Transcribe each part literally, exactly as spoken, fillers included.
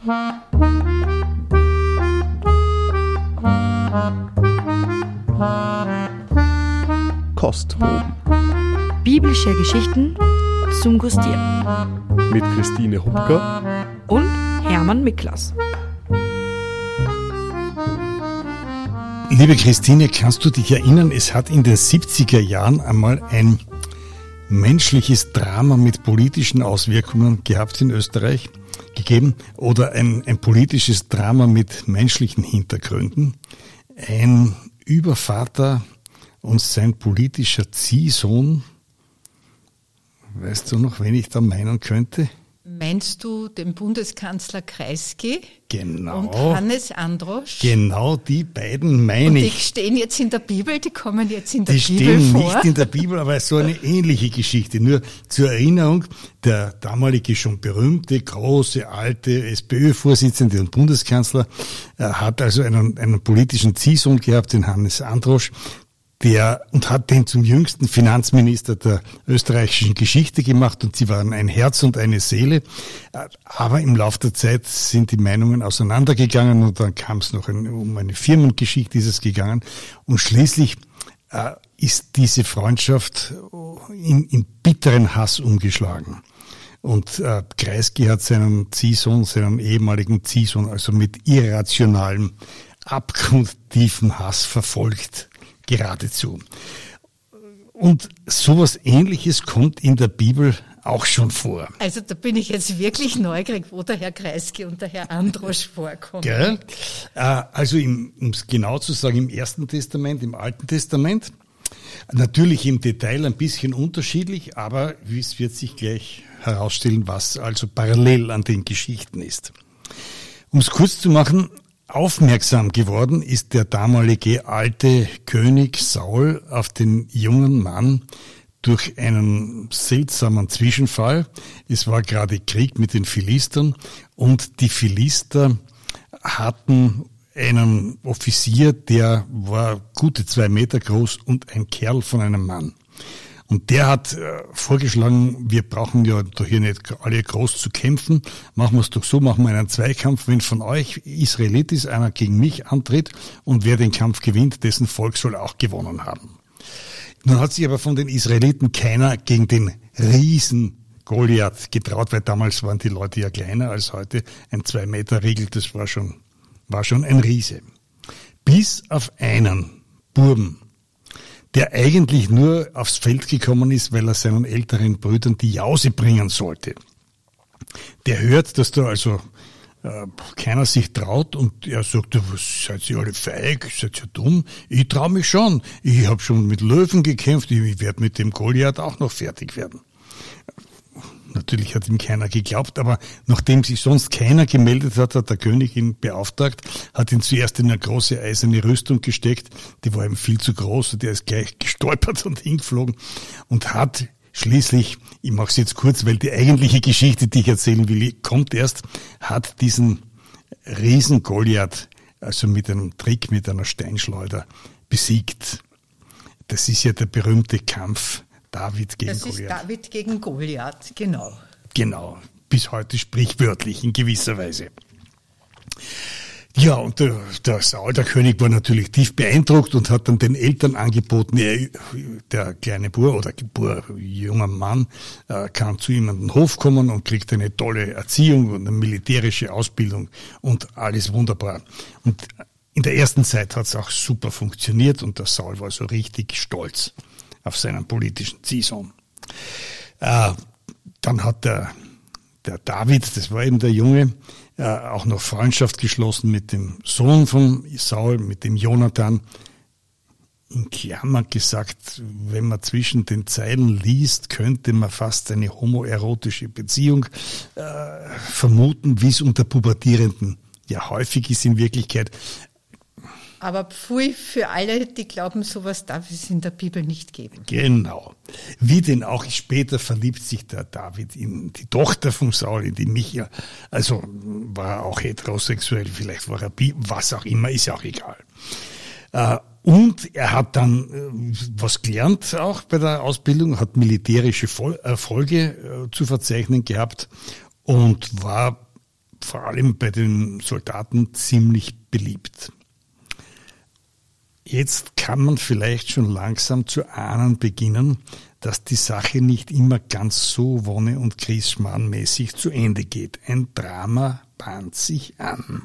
Kostproben. Biblische Geschichten zum Gustieren. Mit Christine Hubka und Hermann Miklas. Liebe Christine, kannst du dich erinnern, es hat in den siebziger Jahren einmal ein menschliches Drama mit politischen Auswirkungen gehabt in Österreich gegeben oder ein, ein politisches Drama mit menschlichen Hintergründen. Ein Übervater und sein politischer Ziehsohn, weißt du noch, wen ich da meinen könnte? Meinst du den Bundeskanzler Kreisky genau. und Hannes Androsch? Genau, die beiden meine und die ich. Die stehen jetzt in der Bibel, die kommen jetzt in der die Bibel vor. Die stehen nicht in der Bibel, aber so eine ähnliche Geschichte. Nur zur Erinnerung, der damalige schon berühmte, große, alte SPÖ-Vorsitzende und Bundeskanzler äh, hat also einen, einen politischen Ziehsohn gehabt, den Hannes Androsch, der und hat den zum jüngsten Finanzminister der österreichischen Geschichte gemacht und sie waren ein Herz und eine Seele. Aber im Laufe der Zeit sind die Meinungen auseinandergegangen und dann kam es noch ein, um eine Firmengeschichte ist es gegangen und schließlich äh, ist diese Freundschaft in, in bitteren Hass umgeschlagen. Und äh, Kreisky hat seinen Ziehsohn, seinen ehemaligen Ziehsohn also mit irrationalem, abgrundtiefen Hass verfolgt. Geradezu. Und sowas Ähnliches kommt in der Bibel auch schon vor. Also da bin ich jetzt wirklich neugierig, wo der Herr Kreisky und der Herr Androsch vorkommen. Gell? Also um es genau zu sagen, im Ersten Testament, im Alten Testament, natürlich im Detail ein bisschen unterschiedlich, aber es wird sich gleich herausstellen, was also parallel an den Geschichten ist. Um es kurz zu machen, aufmerksam geworden ist der damalige alte König Saul auf den jungen Mann durch einen seltsamen Zwischenfall. Es war gerade Krieg mit den Philistern und die Philister hatten einen Offizier, der war gute zwei Meter groß und ein Kerl von einem Mann. Und der hat äh, vorgeschlagen, wir brauchen ja da hier nicht alle groß zu kämpfen. Machen wir es doch so, machen wir einen Zweikampf. Wenn von euch Israelitis einer gegen mich antritt und wer den Kampf gewinnt, dessen Volk soll auch gewonnen haben. Nun hat sich aber von den Israeliten keiner gegen den Riesen Goliath getraut, weil damals waren die Leute ja kleiner als heute. Ein Zwei-Meter-Riegel, das war schon, war schon ein Riese. Bis auf einen Burben, der eigentlich nur aufs Feld gekommen ist, weil er seinen älteren Brüdern die Jause bringen sollte. Der hört, dass da also äh, keiner sich traut und er sagt, was seid ihr alle feig, seid ihr dumm? Ich traue mich schon. Ich habe schon mit Löwen gekämpft, ich werde mit dem Goliath auch noch fertig werden. Natürlich hat ihm keiner geglaubt, aber nachdem sich sonst keiner gemeldet hat, hat der König ihn beauftragt, hat ihn zuerst in eine große eiserne Rüstung gesteckt, die war ihm viel zu groß und der ist gleich gestolpert und hingeflogen und hat schließlich, ich mache es jetzt kurz, weil die eigentliche Geschichte, die ich erzählen will, kommt erst, hat diesen Riesen Goliath also mit einem Trick, mit einer Steinschleuder besiegt. Das ist ja der berühmte Kampf David gegen das Goliath. Das ist David gegen Goliath, genau. Genau, bis heute sprichwörtlich in gewisser Weise. Ja, und der, der Saul, der König, war natürlich tief beeindruckt und hat dann den Eltern angeboten, er, der kleine Bur oder Bur, junger Mann, äh, kann zu ihm an den Hof kommen und kriegt eine tolle Erziehung und eine militärische Ausbildung und alles wunderbar. Und in der ersten Zeit hat es auch super funktioniert und der Saul war so richtig stolz auf seinen politischen Ziehsohn. Äh, dann hat der, der David, das war eben der Junge, äh, auch noch Freundschaft geschlossen mit dem Sohn von Saul, mit dem Jonathan. In Klammern gesagt, wenn man zwischen den Zeilen liest, könnte man fast eine homoerotische Beziehung äh, vermuten, wie es unter Pubertierenden ja häufig ist in Wirklichkeit. Aber pfui für alle, die glauben, sowas darf es in der Bibel nicht geben. Genau. Wie denn auch später verliebt sich der David in die Tochter von Saul, in die Micha. Also war er auch heterosexuell, vielleicht war er bi, was auch immer, ist ja auch egal. Und er hat dann was gelernt auch bei der Ausbildung, hat militärische Erfolge zu verzeichnen gehabt und war vor allem bei den Soldaten ziemlich beliebt. Jetzt kann man vielleicht schon langsam zu ahnen beginnen, dass die Sache nicht immer ganz so Wonne- und Griesschmarrn-mäßig zu Ende geht. Ein Drama bahnt sich an.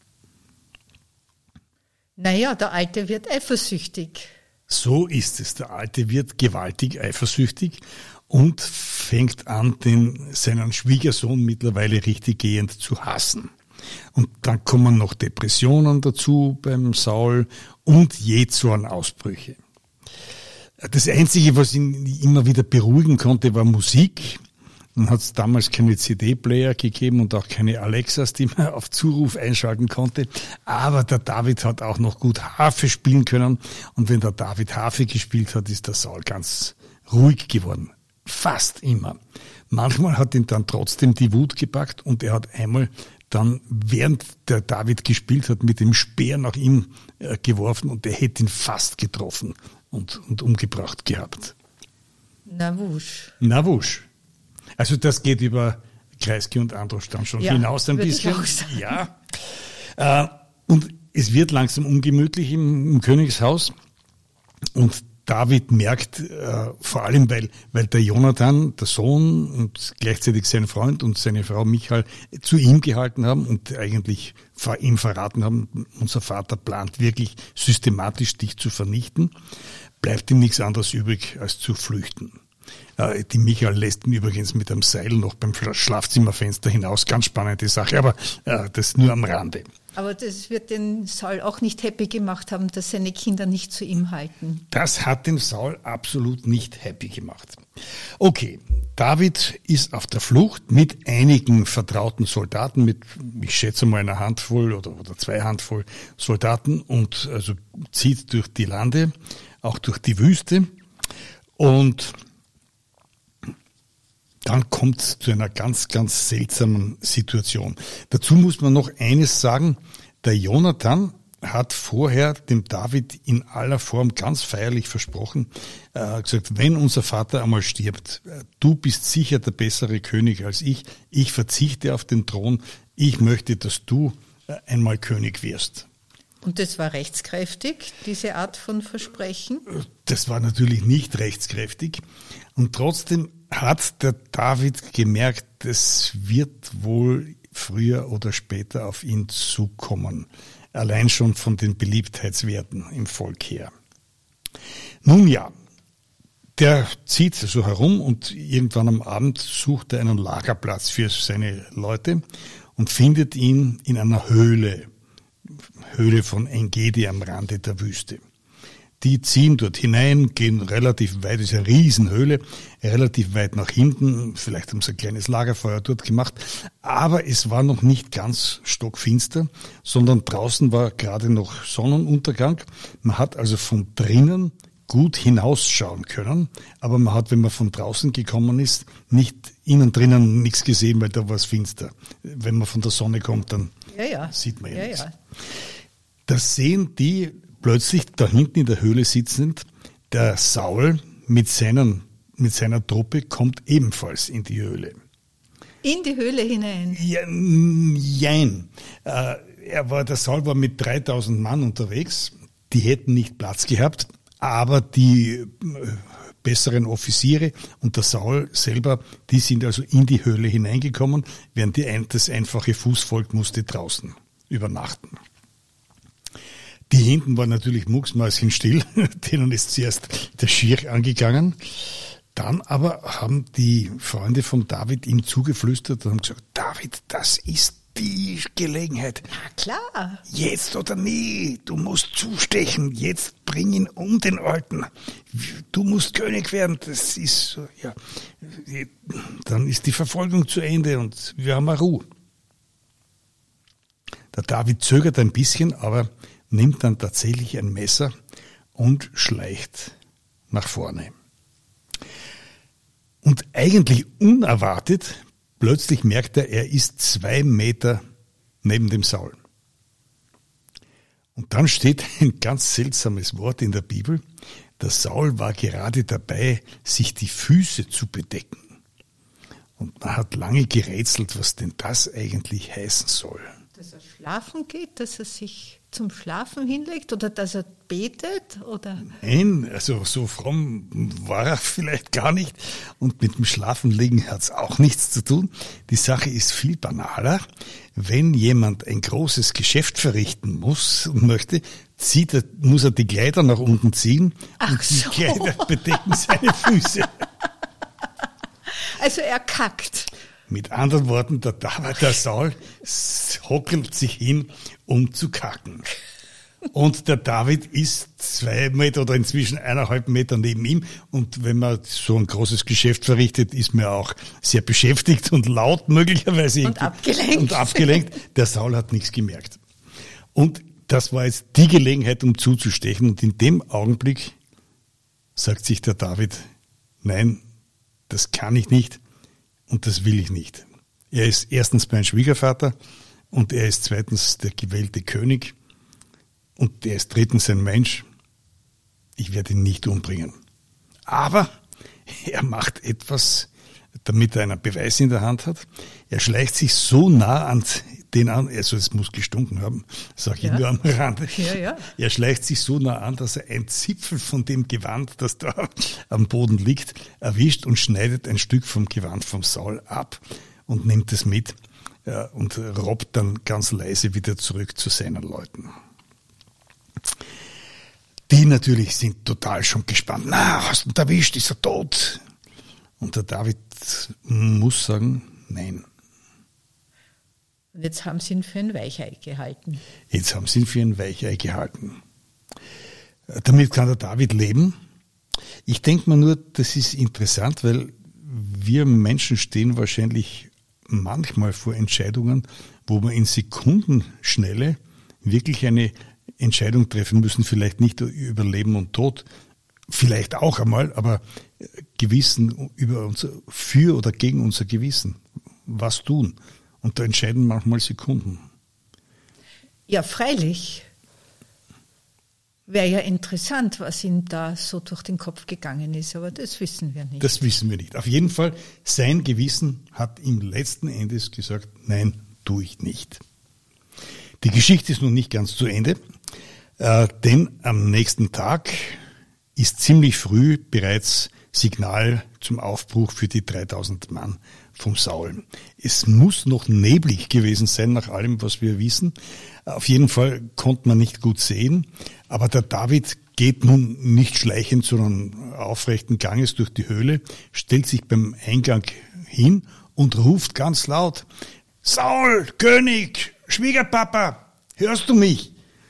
Naja, der Alte wird eifersüchtig. So ist es. Der Alte wird gewaltig eifersüchtig und fängt an, den, seinen Schwiegersohn mittlerweile richtig gehend zu hassen. Und dann kommen noch Depressionen dazu beim Saul und Jähzornausbrüche. Das Einzige, was ihn immer wieder beruhigen konnte, war Musik. Dann hat es damals keine C D-Player gegeben und auch keine Alexas, die man auf Zuruf einschalten konnte. Aber der David hat auch noch gut Harfe spielen können. Und wenn der David Harfe gespielt hat, ist der Saul ganz ruhig geworden. Fast immer. Manchmal hat ihn dann trotzdem die Wut gepackt und er hat einmal dann, während der David gespielt hat, mit dem Speer nach ihm äh, geworfen und er hätte ihn fast getroffen und, und umgebracht gehabt. Na wusch. Na wusch. Also das geht über Kreisky und Androsch dann schon ja, hinaus ein bisschen. Ich auch sagen. Ja. Äh, und es wird langsam ungemütlich im, im Königshaus und David merkt, äh, vor allem weil, weil der Jonathan, der Sohn und gleichzeitig sein Freund und seine Frau Michael zu ihm gehalten haben und eigentlich vor ihm verraten haben, unser Vater plant wirklich systematisch dich zu vernichten, bleibt ihm nichts anderes übrig, als zu flüchten. Äh, die Michael lässt ihn übrigens mit einem Seil noch beim Schlafzimmerfenster hinaus, ganz spannende Sache, aber äh, das nur am Rande. Aber das wird den Saul auch nicht happy gemacht haben, dass seine Kinder nicht zu ihm halten. Das hat den Saul absolut nicht happy gemacht. Okay, David ist auf der Flucht mit einigen vertrauten Soldaten, mit, ich schätze mal, einer Handvoll oder, oder zwei Handvoll Soldaten und also zieht durch die Lande, auch durch die Wüste und dann kommt es zu einer ganz, ganz seltsamen Situation. Dazu muss man noch eines sagen. Der Jonathan hat vorher dem David in aller Form ganz feierlich versprochen, äh, gesagt, wenn unser Vater einmal stirbt, du bist sicher der bessere König als ich, ich verzichte auf den Thron, ich möchte, dass du äh, einmal König wirst. Und das war rechtskräftig, diese Art von Versprechen? Das war natürlich nicht rechtskräftig. Und trotzdem hat der David gemerkt, es wird wohl früher oder später auf ihn zukommen. Allein schon von den Beliebtheitswerten im Volk her. Nun ja, der zieht so herum und irgendwann am Abend sucht er einen Lagerplatz für seine Leute und findet ihn in einer Höhle. Höhle von En-Gedi am Rande der Wüste. Die ziehen dort hinein, gehen relativ weit, das ist eine Riesenhöhle, relativ weit nach hinten, vielleicht haben sie ein kleines Lagerfeuer dort gemacht, aber es war noch nicht ganz stockfinster, sondern draußen war gerade noch Sonnenuntergang. Man hat also von drinnen gut hinausschauen können, aber man hat, wenn man von draußen gekommen ist, nicht innen drinnen nichts gesehen, weil da war es finster. Wenn man von der Sonne kommt, dann ja, ja. sieht man ja, ja nichts. Ja. Das sehen die plötzlich da hinten in der Höhle sitzend. Der Saul mit, seinen, mit seiner Truppe kommt ebenfalls in die Höhle. In die Höhle hinein? Ja, jein. Äh, er war, der Saul war mit dreitausend Mann unterwegs. Die hätten nicht Platz gehabt, aber die äh, besseren Offiziere und der Saul selber, die sind also in die Höhle hineingekommen, während die ein, das einfache Fußvolk musste draußen übernachten. Die hinten waren natürlich mucksmäuschenstill, denen ist zuerst der Schirr angegangen. Dann aber haben die Freunde von David ihm zugeflüstert und haben gesagt, David, das ist die Gelegenheit. Na klar. Jetzt oder nie, du musst zustechen, jetzt bring ihn um den Alten. Du musst König werden, das ist so, ja. Dann ist die Verfolgung zu Ende und wir haben eine Ruhe. Der David zögert ein bisschen, aber nimmt dann tatsächlich ein Messer und schleicht nach vorne. Und eigentlich unerwartet, plötzlich merkt er, er ist zwei Meter neben dem Saul. Und dann steht ein ganz seltsames Wort in der Bibel. Der Saul war gerade dabei, sich die Füße zu bedecken. Und man hat lange gerätselt, was denn das eigentlich heißen soll. Dass er schlafen geht, dass er sich zum Schlafen hinlegt oder dass er betet? Oder? Nein, also so fromm war er vielleicht gar nicht. Und mit dem Schlafenlegen hat es auch nichts zu tun. Die Sache ist viel banaler. Wenn jemand ein großes Geschäft verrichten muss und möchte, zieht er, muss er die Kleider nach unten ziehen. Ach und die so. Kleider bedecken seine Füße. Also er kackt. Mit anderen Worten, der David, der Saul, hockelt sich hin, um zu kacken. Und der David ist zwei Meter oder inzwischen eineinhalb Meter neben ihm. Und wenn man so ein großes Geschäft verrichtet, ist man auch sehr beschäftigt und laut möglicherweise. Und abgelenkt. Und abgelenkt. Der Saul hat nichts gemerkt. Und das war jetzt die Gelegenheit, um zuzustechen. Und in dem Augenblick sagt sich der David, nein, das kann ich nicht. Und das will ich nicht. Er ist erstens mein Schwiegervater und er ist zweitens der gewählte König und er ist drittens ein Mensch. Ich werde ihn nicht umbringen. Aber er macht etwas, damit er einen Beweis in der Hand hat. Er schleicht sich so nah an den an, also es muss gestunken haben, sage ich ja. nur am Rande. Ja, ja. Er schleicht sich so nah an, dass er ein Zipfel von dem Gewand, das da am Boden liegt, erwischt und schneidet ein Stück vom Gewand vom Saul ab und nimmt es mit ja, und robbt dann ganz leise wieder zurück zu seinen Leuten. Die natürlich sind total schon gespannt. Na, hast du ihn erwischt? Ist er tot? Und der David muss sagen, nein. Und jetzt haben sie ihn für ein Weichei gehalten. Jetzt haben sie ihn für ein Weichei gehalten. Damit kann der David leben. Ich denke mal nur, das ist interessant, weil wir Menschen stehen wahrscheinlich manchmal vor Entscheidungen, wo wir in Sekundenschnelle wirklich eine Entscheidung treffen müssen, vielleicht nicht über Leben und Tod, vielleicht auch einmal, aber Gewissen über unser, für oder gegen unser Gewissen. Was tun? Und da entscheiden manchmal Sekunden. Ja, freilich. Wäre ja interessant, was ihm da so durch den Kopf gegangen ist, aber das wissen wir nicht. Das wissen wir nicht. Auf jeden Fall, sein Gewissen hat ihm letzten Endes gesagt, nein, tue ich nicht. Die Geschichte ist noch nicht ganz zu Ende, äh, denn am nächsten Tag ist ziemlich früh bereits Signal zum Aufbruch für die dreitausend Mann vom Saul. Es muss noch neblig gewesen sein, nach allem, was wir wissen. Auf jeden Fall konnte man nicht gut sehen, aber der David geht nun nicht schleichend, sondern aufrechten Ganges durch die Höhle, stellt sich beim Eingang hin und ruft ganz laut, Saul, König, Schwiegerpapa, hörst du mich?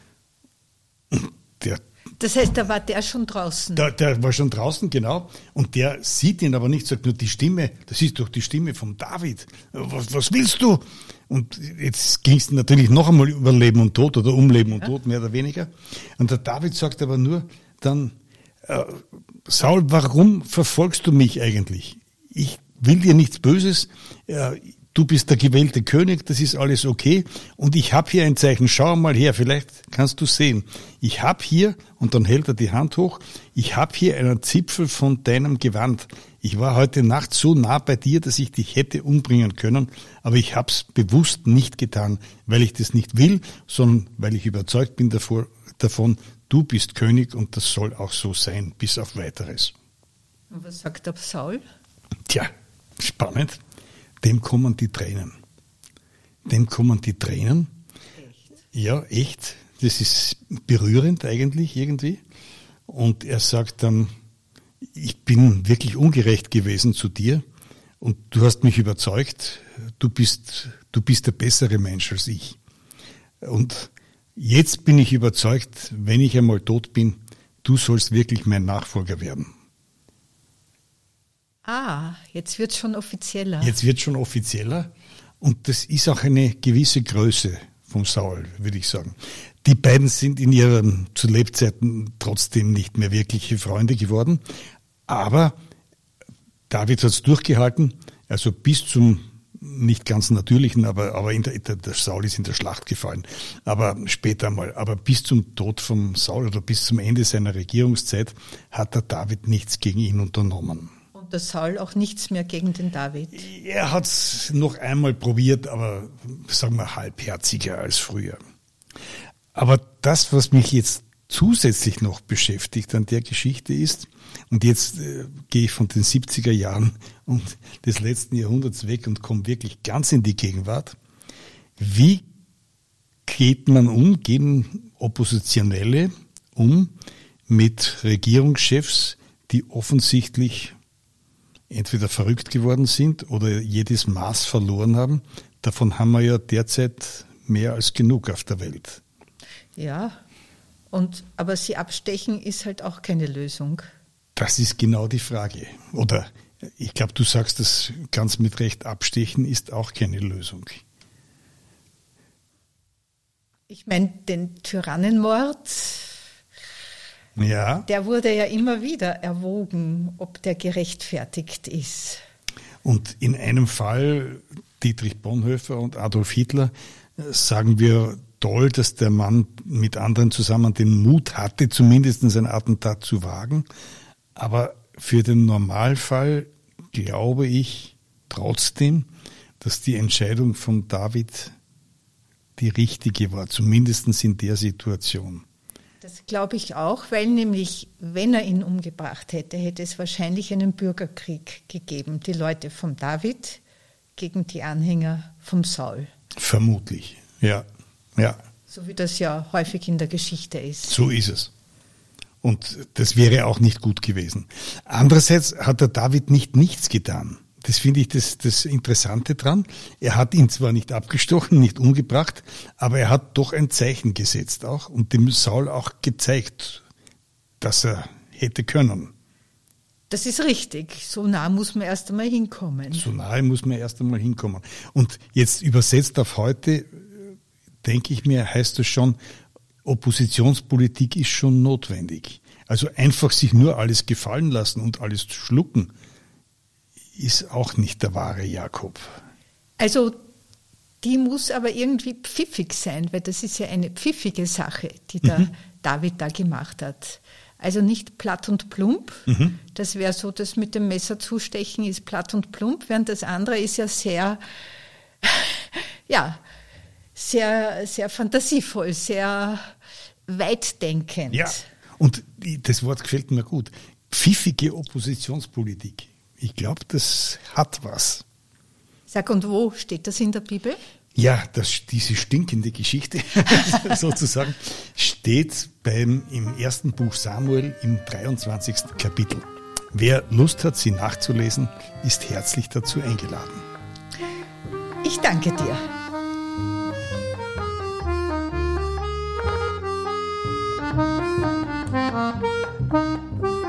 Und der Das heißt, da war der schon draußen. Der, der war schon draußen, genau. Und der sieht ihn aber nicht, sagt nur die Stimme, das ist doch die Stimme von David. Was, was willst du? Und jetzt ging es natürlich noch einmal über Leben und Tod oder um Leben und ja. Tod, mehr oder weniger. Und der David sagt aber nur dann, äh, Saul, warum verfolgst du mich eigentlich? Ich will dir nichts Böses. Äh, Du bist der gewählte König, das ist alles okay. Und ich habe hier ein Zeichen, schau mal her, vielleicht kannst du sehen. Ich habe hier, und dann hält er die Hand hoch, ich habe hier einen Zipfel von deinem Gewand. Ich war heute Nacht so nah bei dir, dass ich dich hätte umbringen können, aber ich habe es bewusst nicht getan, weil ich das nicht will, sondern weil ich überzeugt bin davor, davon, du bist König und das soll auch so sein, bis auf Weiteres. Und was sagt der Saul? Tja, spannend. Dem kommen die Tränen. Dem kommen die Tränen. Echt? Ja, echt. Das ist berührend eigentlich irgendwie. Und er sagt dann, ich bin wirklich ungerecht gewesen zu dir und du hast mich überzeugt, du bist, du bist der bessere Mensch als ich. Und jetzt bin ich überzeugt, wenn ich einmal tot bin, du sollst wirklich mein Nachfolger werden. Ah, jetzt wird es schon offizieller. Jetzt wird schon offizieller und das ist auch eine gewisse Größe vom Saul, würde ich sagen. Die beiden sind in ihren zu Lebzeiten trotzdem nicht mehr wirkliche Freunde geworden, aber David hat es durchgehalten, also bis zum nicht ganz natürlichen, aber, aber in der, der Saul ist in der Schlacht gefallen, aber später mal, aber bis zum Tod vom Saul oder bis zum Ende seiner Regierungszeit hat der David nichts gegen ihn unternommen. der Saul auch nichts mehr gegen den David? Er hat es noch einmal probiert, aber sagen wir halbherziger als früher. Aber das, was mich jetzt zusätzlich noch beschäftigt an der Geschichte ist, und jetzt äh, gehe ich von den siebziger Jahren und des letzten Jahrhunderts weg und komme wirklich ganz in die Gegenwart. Wie geht man um, gehen Oppositionelle um mit Regierungschefs, die offensichtlich entweder verrückt geworden sind oder jedes Maß verloren haben? Davon haben wir ja derzeit mehr als genug auf der Welt. Ja, und, aber sie abstechen ist halt auch keine Lösung. Das ist genau die Frage. Oder ich glaube, du sagst das ganz mit Recht, abstechen ist auch keine Lösung. Ich meine, den Tyrannenmord, ja. Der wurde ja immer wieder erwogen, ob der gerechtfertigt ist. Und in einem Fall, Dietrich Bonhoeffer und Adolf Hitler, sagen wir toll, dass der Mann mit anderen zusammen den Mut hatte, zumindest ein Attentat zu wagen. Aber für den Normalfall glaube ich trotzdem, dass die Entscheidung von David die richtige war, zumindest in der Situation. Das glaube ich auch, weil nämlich, wenn er ihn umgebracht hätte, hätte es wahrscheinlich einen Bürgerkrieg gegeben. Die Leute vom David gegen die Anhänger vom Saul. Vermutlich, ja, ja. So wie das ja häufig in der Geschichte ist. So ist es. Und das wäre auch nicht gut gewesen. Andererseits hat der David nicht nichts getan. Das finde ich das, das Interessante dran. Er hat ihn zwar nicht abgestochen, nicht umgebracht, aber er hat doch ein Zeichen gesetzt auch und dem Saul auch gezeigt, dass er hätte können. Das ist richtig. So nah muss man erst einmal hinkommen. So nahe muss man erst einmal hinkommen. Und jetzt übersetzt auf heute, denke ich mir, heißt das schon, Oppositionspolitik ist schon notwendig. Also einfach sich nur alles gefallen lassen und alles schlucken, ist auch nicht der wahre Jakob. Also die muss aber irgendwie pfiffig sein, weil das ist ja eine pfiffige Sache, die der mhm. David da gemacht hat. Also nicht platt und plump, mhm. das wäre so, das mit dem Messer zustechen ist platt und plump, während das andere ist ja sehr, ja, sehr, sehr fantasievoll, sehr weitdenkend. Ja, und das Wort gefällt mir gut. Pfiffige Oppositionspolitik. Ich glaube, das hat was. Sag, und wo steht das in der Bibel? Ja, das, diese stinkende Geschichte sozusagen steht beim, im ersten Buch Samuel im dreiundzwanzigsten Kapitel. Wer Lust hat, sie nachzulesen, ist herzlich dazu eingeladen. Ich danke dir. Thank you.